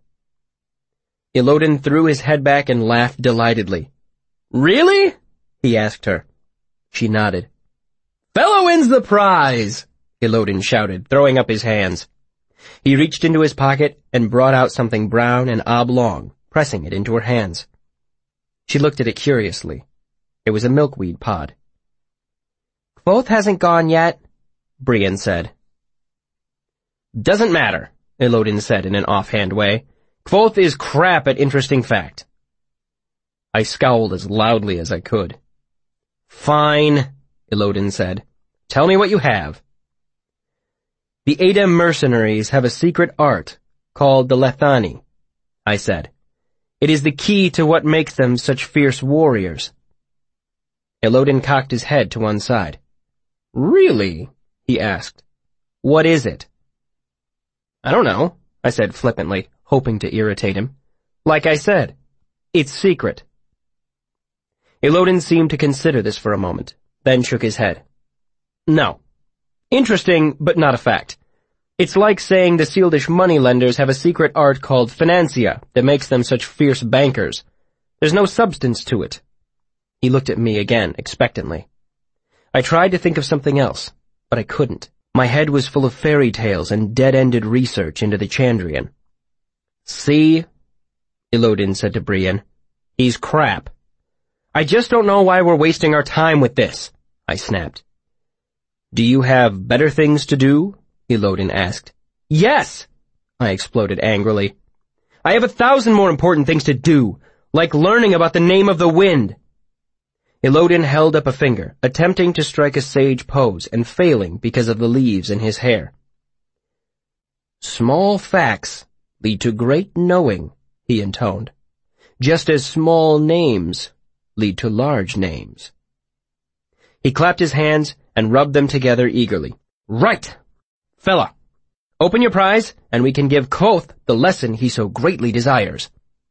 Elodin threw his head back and laughed delightedly. "Really?" he asked her. She nodded. "Fella wins the prize!" Elodin shouted, throwing up his hands. He reached into his pocket and brought out something brown and oblong, pressing it into her hands. She looked at it curiously. It was a milkweed pod. "Kvothe hasn't gone yet," Brienne said. "Doesn't matter," Elodin said in an offhand way. "Kvothe is crap at interesting fact." I scowled as loudly as I could. "Fine," Elodin said. "Tell me what you have." "The Adem mercenaries have a secret art called the Lethani," I said. "It is the key to what makes them such fierce warriors." Elodin cocked his head to one side. "Really?" he asked. "What is it?" "I don't know," I said flippantly, hoping to irritate him. "Like I said, it's secret." Elodin seemed to consider this for a moment, then shook his head. "No. Interesting, but not a fact. It's like saying the Sealdish moneylenders have a secret art called financia that makes them such fierce bankers. There's no substance to it." He looked at me again, expectantly. I tried to think of something else, but I couldn't. My head was full of fairy tales and dead-ended research into the Chandrian. "See?" Elodin said to Brienne. "He's crap." "I just don't know why we're wasting our time with this," I snapped. "Do you have better things to do?" Elodin asked. "Yes!" I exploded angrily. "I have 1,000 more important things to do, like learning about the name of the wind." Elodin held up a finger, attempting to strike a sage pose and failing because of the leaves in his hair. "Small facts lead to great knowing," he intoned, "just as small names lead to large names." He clapped his hands and rubbed them together eagerly. "Right! Fella, open your prize, and we can give Kvothe the lesson he so greatly desires."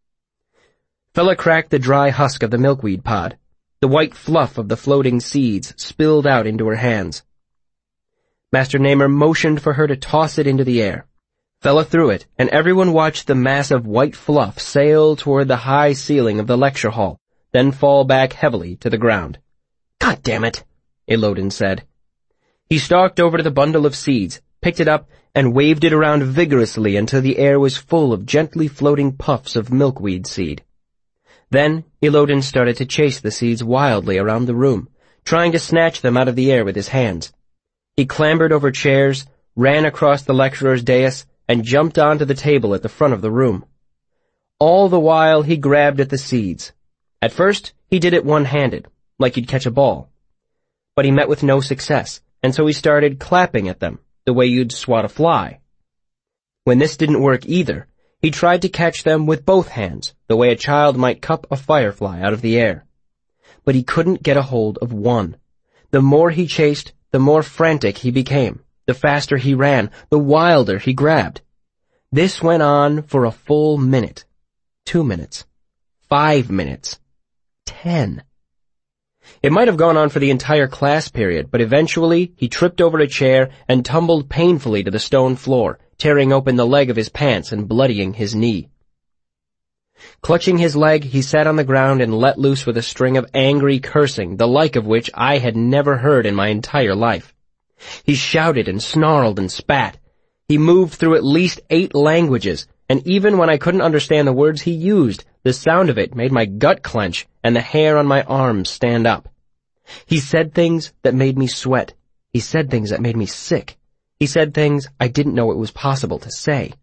Fella cracked the dry husk of the milkweed pod. The white fluff of the floating seeds spilled out into her hands. Master Namer motioned for her to toss it into the air. Fella threw it, and everyone watched the mass of white fluff sail toward the high ceiling of the lecture hall, then fall back heavily to the ground. "God damn it," Elodin said. He stalked over to the bundle of seeds, picked it up, and waved it around vigorously until the air was full of gently floating puffs of milkweed seed. Then Elodin started to chase the seeds wildly around the room, trying to snatch them out of the air with his hands. He clambered over chairs, ran across the lecturer's dais, and jumped onto the table at the front of the room. All the while he grabbed at the seeds. At first he did it one-handed, like you'd catch a ball. But he met with no success, and so he started clapping at them, the way you'd swat a fly. When this didn't work either, he tried to catch them with both hands, the way a child might cup a firefly out of the air. But he couldn't get a hold of one. The more he chased, the more frantic he became. The faster he ran, the wilder he grabbed. This went on for a full minute, 2 minutes, 5 minutes, 10. It might have gone on for the entire class period, but eventually he tripped over a chair and tumbled painfully to the stone floor, tearing open the leg of his pants and bloodying his knee. Clutching his leg, he sat on the ground and let loose with a string of angry cursing, the like of which I had never heard in my entire life. He shouted and snarled and spat. He moved through at least 8 languages, and even when I couldn't understand the words he used, the sound of it made my gut clench and the hair on my arms stand up. He said things that made me sweat. He said things that made me sick. He said things I didn't know it was possible to say.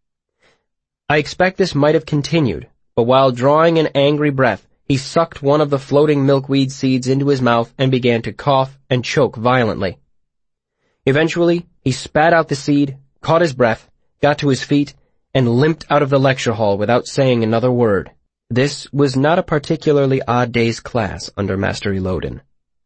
I expect this might have continued, but while drawing an angry breath, he sucked one of the floating milkweed seeds into his mouth and began to cough and choke violently. Eventually, he spat out the seed, caught his breath, got to his feet, and limped out of the lecture hall without saying another word. This was not a particularly odd day's class under Master Elodin.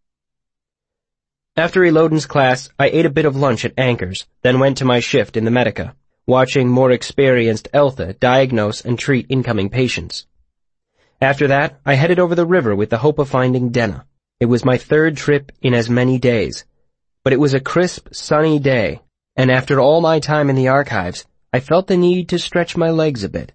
After Elodin's class, I ate a bit of lunch at Anchor's, then went to my shift in the Medica, watching more experienced Eltha diagnose and treat incoming patients. After that, I headed over the river with the hope of finding Denna. It was my third trip in as many days, but it was a crisp, sunny day, and after all my time in the archives, I felt the need to stretch my legs a bit.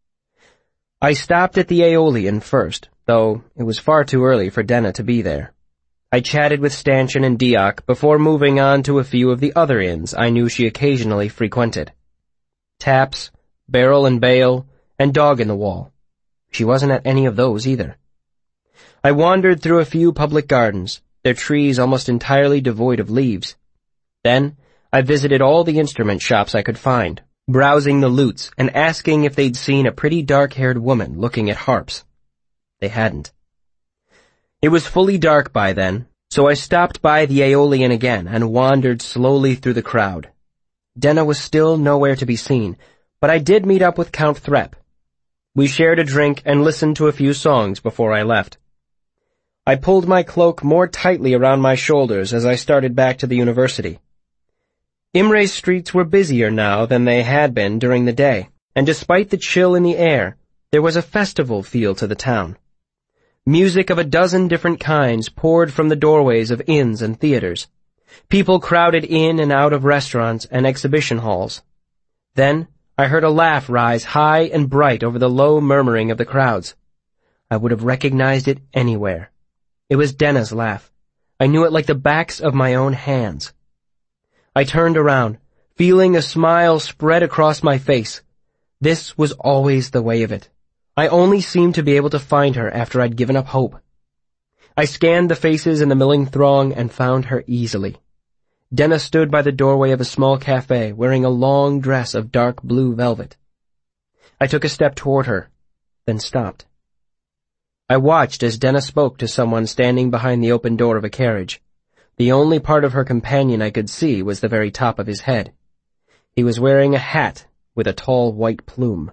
I stopped at the Aeolian first, though it was far too early for Denna to be there. I chatted with Stanchion and Diok before moving on to a few of the other inns I knew she occasionally frequented. Taps, Barrel and Bale, and Dog in the Wall. She wasn't at any of those either. I wandered through a few public gardens, their trees almost entirely devoid of leaves. Then, I visited all the instrument shops I could find, browsing the lutes and asking if they'd seen a pretty dark-haired woman looking at harps. They hadn't. It was fully dark by then, so I stopped by the Aeolian again and wandered slowly through the crowd. Denna was still nowhere to be seen, but I did meet up with Count Threp. We shared a drink and listened to a few songs before I left. I pulled my cloak more tightly around my shoulders as I started back to the university. Imre's streets were busier now than they had been during the day, and despite the chill in the air, there was a festival feel to the town. Music of a dozen different kinds poured from the doorways of inns and theaters. People crowded in and out of restaurants and exhibition halls. Then, I heard a laugh rise high and bright over the low murmuring of the crowds. I would have recognized it anywhere. It was Denna's laugh. I knew it like the backs of my own hands. I turned around, feeling a smile spread across my face. This was always the way of it. I only seemed to be able to find her after I'd given up hope. I scanned the faces in the milling throng and found her easily. Denna stood by the doorway of a small cafe wearing a long dress of dark blue velvet. I took a step toward her, then stopped. I watched as Denna spoke to someone standing behind the open door of a carriage. The only part of her companion I could see was the very top of his head. He was wearing a hat with a tall white plume.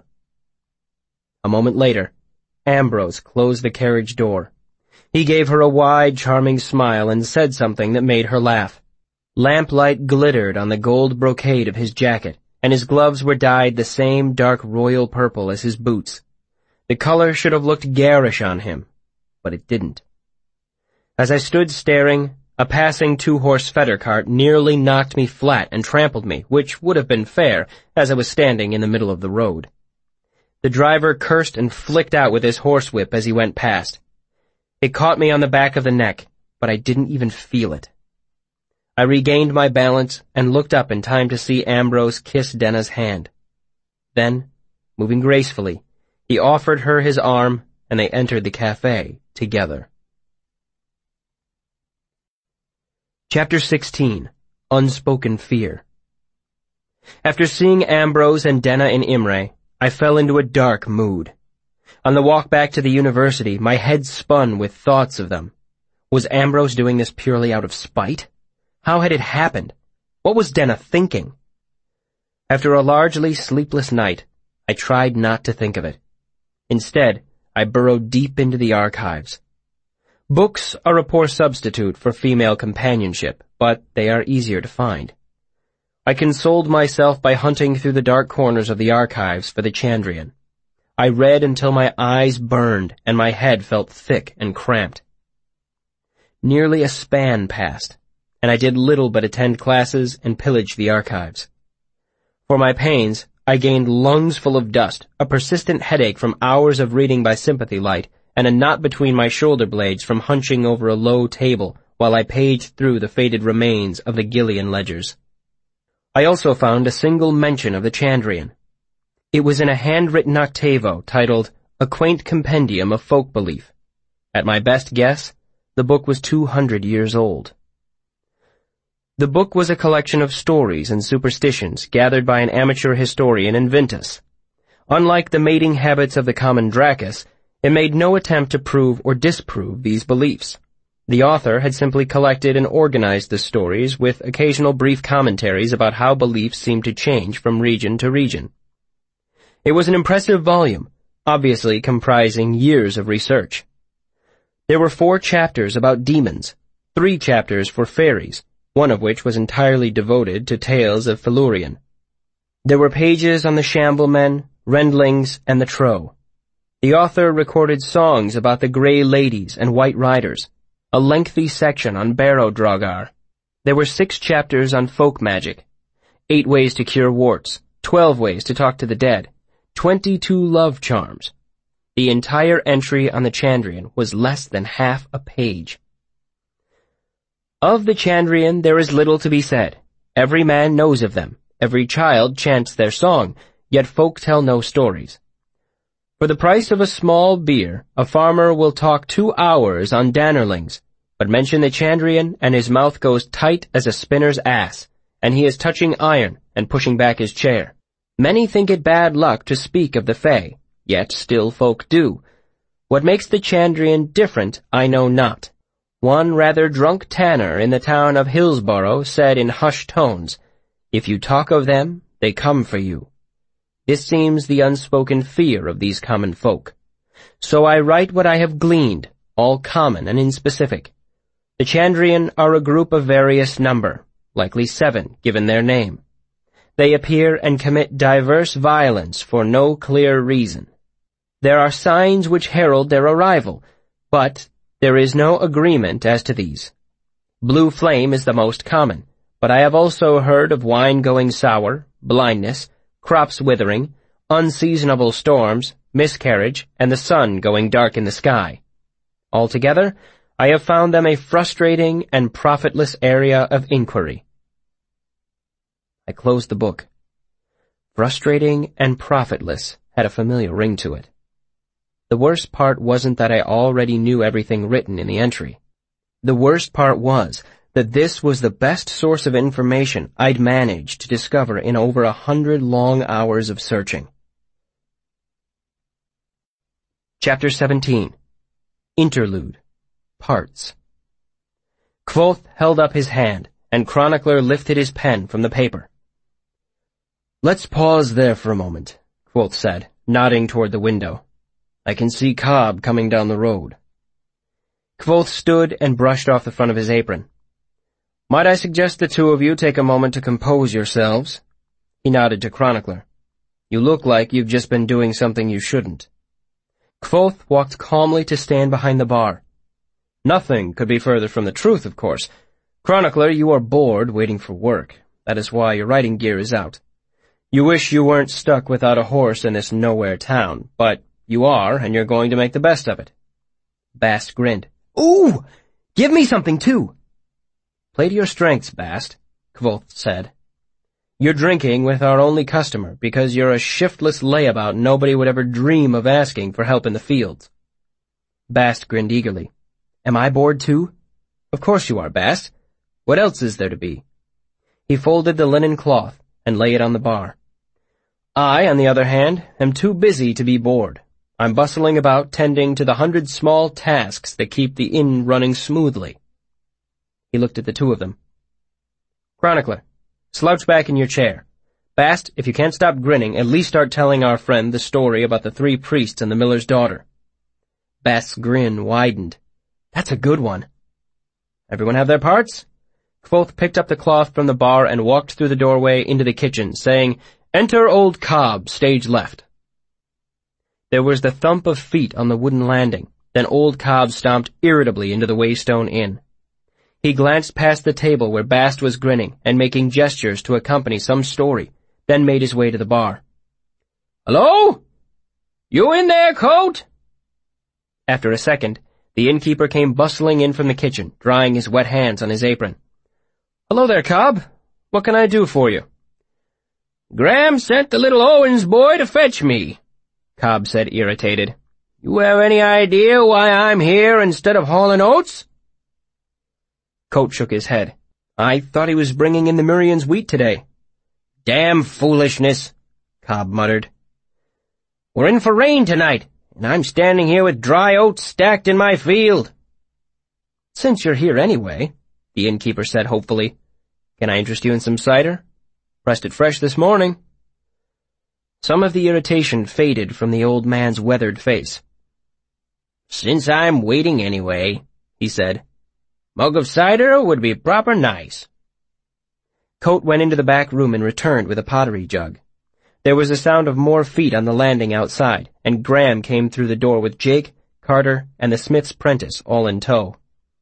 A moment later, Ambrose closed the carriage door. He gave her a wide, charming smile and said something that made her laugh. Lamplight glittered on the gold brocade of his jacket, and his gloves were dyed the same dark royal purple as his boots. The color should have looked garish on him, but it didn't. As I stood staring, a passing two-horse fetter cart nearly knocked me flat and trampled me, which would have been fair, as I was standing in the middle of the road. The driver cursed and flicked out with his horsewhip as he went past. It caught me on the back of the neck, but I didn't even feel it. I regained my balance and looked up in time to see Ambrose kiss Denna's hand. Then, moving gracefully, he offered her his arm and they entered the cafe together. Chapter 16. Unspoken Fear. After seeing Ambrose and Denna in Imre, I fell into a dark mood. On the walk back to the university, my head spun with thoughts of them. Was Ambrose doing this purely out of spite? How had it happened? What was Denna thinking? After a largely sleepless night, I tried not to think of it. Instead, I burrowed deep into the archives. Books are a poor substitute for female companionship, but they are easier to find. I consoled myself by hunting through the dark corners of the archives for the Chandrian. I read until my eyes burned and my head felt thick and cramped. Nearly a span passed, and I did little but attend classes and pillage the archives. For my pains, I gained lungs full of dust, a persistent headache from hours of reading by sympathy light, and a knot between my shoulder blades from hunching over a low table while I paged through the faded remains of the Gillian ledgers. I also found a single mention of the Chandrian. It was in a handwritten octavo titled A Quaint Compendium of Folk Belief. At my best guess, the book was 200 years old. The book was a collection of stories and superstitions gathered by an amateur historian in Vintus. Unlike the mating habits of the common Dracus, it made no attempt to prove or disprove these beliefs. The author had simply collected and organized the stories with occasional brief commentaries about how beliefs seemed to change from region to region. It was an impressive volume, obviously comprising years of research. There were 4 chapters about demons, 3 chapters for fairies, one of which was entirely devoted to tales of Felurian. There were pages on the Shamblemen, Rendlings, and the Trow. The author recorded songs about the Grey Ladies and White Riders, a lengthy section on Barrow Drogar. There were 6 chapters on folk magic, 8 ways to cure warts, 12 ways to talk to the dead, 22 love charms. The entire entry on the Chandrian was less than half a page. Of the Chandrian there is little to be said. Every man knows of them. Every child chants their song, yet folk tell no stories. For the price of a small beer, a farmer will talk 2 hours on Dannerlings, but mention the Chandrian and his mouth goes tight as a spinner's ass, and he is touching iron and pushing back his chair. Many think it bad luck to speak of the Fae, yet still folk do. What makes the Chandrian different I know not. One rather drunk tanner in the town of Hillsborough said in hushed tones, "If you talk of them, they come for you." This seems the unspoken fear of these common folk. So I write what I have gleaned, all common and inspecific. The Chandrian are a group of various number, likely 7, given their name. They appear and commit diverse violence for no clear reason. There are signs which herald their arrival, but there is no agreement as to these. Blue flame is the most common, but I have also heard of wine going sour, blindness, crops withering, unseasonable storms, miscarriage, and the sun going dark in the sky. Altogether, I have found them a frustrating and profitless area of inquiry. I closed the book. Frustrating and profitless had a familiar ring to it. The worst part wasn't that I already knew everything written in the entry. The worst part was that this was the best source of information I'd managed to discover in over 100 long hours of searching. Chapter 17. Interlude. Parts. Kvothe held up his hand, and Chronicler lifted his pen from the paper. "Let's pause there for a moment," Kvothe said, nodding toward the window. "I can see Cobb coming down the road." Kvothe stood and brushed off the front of his apron. "Might I suggest the 2 of you take a moment to compose yourselves?" He nodded to Chronicler. "You look like you've just been doing something you shouldn't." Kvothe walked calmly to stand behind the bar. "Nothing could be further from the truth, of course. Chronicler, you are bored waiting for work. That is why your writing gear is out. You wish you weren't stuck without a horse in this nowhere town, but you are, and you're going to make the best of it." Bast grinned. "Ooh! Give me something, too!" "Play to your strengths, Bast," Kvothe said. "You're drinking with our only customer because you're a shiftless layabout nobody would ever dream of asking for help in the fields." Bast grinned eagerly. "Am I bored, too?" "Of course you are, Bast. What else is there to be?" He folded the linen cloth and lay it on the bar. "I, on the other hand, am too busy to be bored. I'm bustling about tending to the 100 small tasks that keep the inn running smoothly." He looked at the 2 of them. "Chronicler, slouch back in your chair. Bast, if you can't stop grinning, at least start telling our friend the story about the 3 priests and the miller's daughter." Bast's grin widened. "That's a good one." "Everyone have their parts?" Kvothe picked up the cloth from the bar and walked through the doorway into the kitchen, saying, "Enter old Cobb, stage left." There was the thump of feet on the wooden landing, then old Cobb stomped irritably into the Waystone Inn. He glanced past the table where Bast was grinning and making gestures to accompany some story, then made his way to the bar. "Hello? You in there, Coat?" After a second, the innkeeper came bustling in from the kitchen, drying his wet hands on his apron. "Hello there, Cobb. What can I do for you?" "Graham sent the little Owens boy to fetch me," Cobb said, irritated. "You have any idea why I'm here instead of hauling oats?" Coat shook his head. "I thought he was bringing in the Mirian's wheat today." "Damn foolishness," Cobb muttered. "We're in for rain tonight, and I'm standing here with dry oats stacked in my field." "Since you're here anyway," the innkeeper said hopefully, "can I interest you in some cider? Pressed it fresh this morning." Some of the irritation faded from the old man's weathered face. "Since I'm waiting anyway," he said, "mug of cider would be proper nice." Coat went into the back room and returned with a pottery jug. There was a sound of more feet on the landing outside, and Graham came through the door with Jake, Carter, and the smith's apprentice all in tow.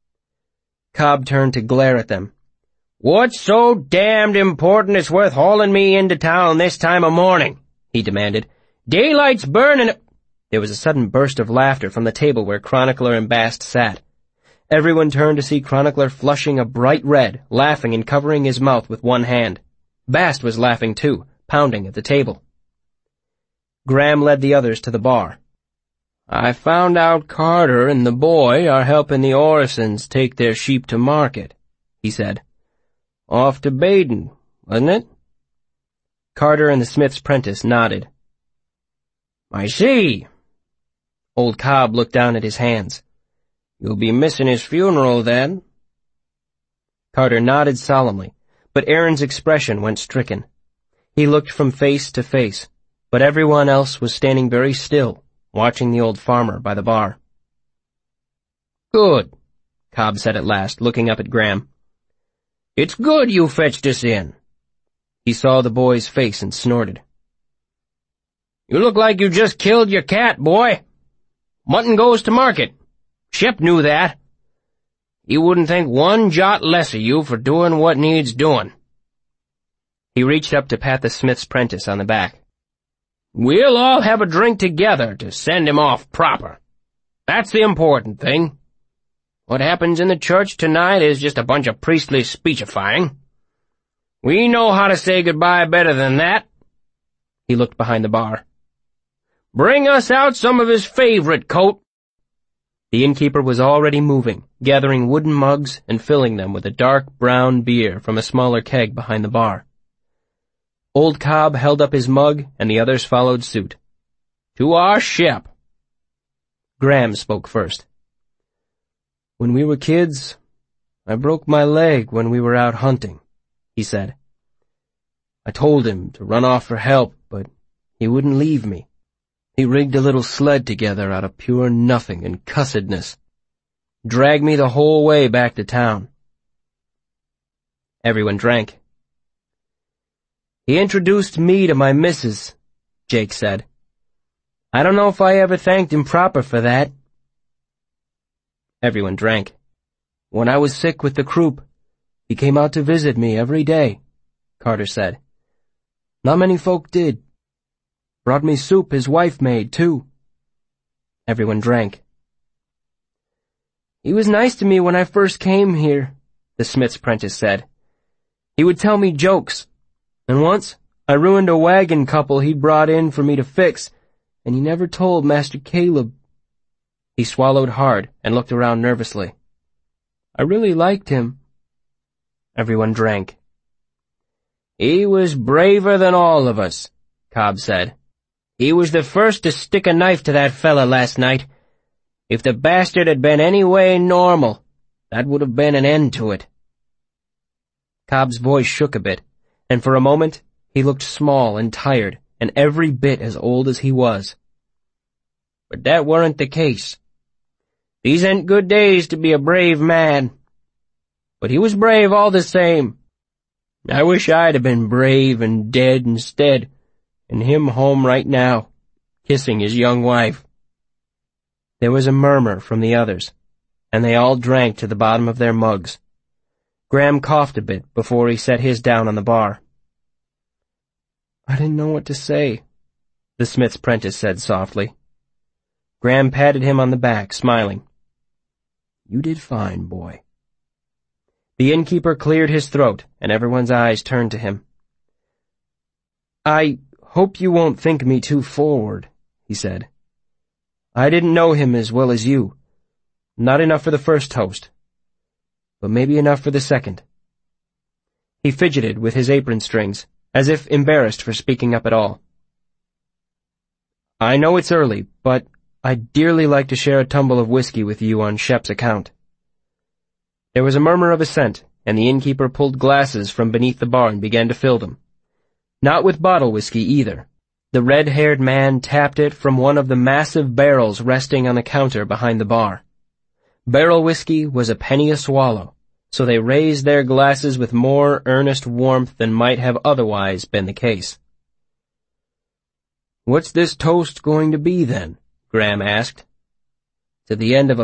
Cobb turned to glare at them. "What's so damned important it's worth hauling me into town this time of morning?" he demanded. "Daylight's burning." There was a sudden burst of laughter from the table where Chronicler and Bast sat. Everyone turned to see Chronicler flushing a bright red, laughing and covering his mouth with one hand. Bast was laughing too, pounding at the table. Graham led the others to the bar. "I found out Carter and the boy are helping the Orisons take their sheep to market," he said. "Off to Baden, wasn't it?" Carter and the smith's apprentice nodded. "I see." Old Cobb looked down at his hands. "You'll be missing his funeral, then?" Carter nodded solemnly, but Aaron's expression went stricken. He looked from face to face, but everyone else was standing very still, watching the old farmer by the bar. "Good," Cobb said at last, looking up at Graham. "It's good you fetched us in." He saw the boy's face and snorted. "You look like you just killed your cat, boy. Mutton goes to market. Shep knew that. He wouldn't think one jot less of you for doing what needs doing." He reached up to pat the smith's apprentice on the back. "We'll all have a drink together to send him off proper. That's the important thing. What happens in the church tonight is just a bunch of priestly speechifying. We know how to say goodbye better than that." He looked behind the bar. "Bring us out some of his favorite, Coat." The innkeeper was already moving, gathering wooden mugs and filling them with a dark brown beer from a smaller keg behind the bar. Old Cobb held up his mug, and the others followed suit. "To our Shep." Graham spoke first. "When we were kids, I broke my leg when we were out hunting," he said. "I told him to run off for help, but he wouldn't leave me. He rigged a little sled together out of pure nothing and cussedness. Dragged me the whole way back to town." Everyone drank. "He introduced me to my missus," Jake said. "I don't know if I ever thanked him proper for that." Everyone drank. "When I was sick with the croup, he came out to visit me every day," Carter said. "Not many folk did. Brought me soup his wife made, too." Everyone drank. "He was nice to me when I first came here," the smith's apprentice said. "He would tell me jokes, and once I ruined a wagon couple he'd brought in for me to fix, and he never told Master Caleb." He swallowed hard and looked around nervously. "I really liked him." Everyone drank. "He was braver than all of us," Cobb said. "He was the first to stick a knife to that fella last night. If the bastard had been any way normal, that would have been an end to it." Cobb's voice shook a bit, and for a moment he looked small and tired and every bit as old as he was. "But that weren't the case. These ain't good days to be a brave man. But he was brave all the same. I wish I'd have been brave and dead instead, and him home right now, kissing his young wife." There was a murmur from the others, and they all drank to the bottom of their mugs. Graham coughed a bit before he set his down on the bar. "I didn't know what to say," the smith's apprentice said softly. Graham patted him on the back, smiling. "You did fine, boy." The innkeeper cleared his throat, and everyone's eyes turned to him. "I hope you won't think me too forward," he said. "I didn't know him as well as you. Not enough for the first toast, but maybe enough for the second." He fidgeted with his apron strings, as if embarrassed for speaking up at all. "I know it's early, but I'd dearly like to share a tumble of whiskey with you on Shep's account." There was a murmur of assent, and the innkeeper pulled glasses from beneath the bar and began to fill them. Not with bottle whiskey either. The red-haired man tapped it from one of the massive barrels resting on the counter behind the bar. Barrel whiskey was a penny a swallow, so they raised their glasses with more earnest warmth than might have otherwise been the case. "What's this toast going to be, then?" Graham asked. "To the end of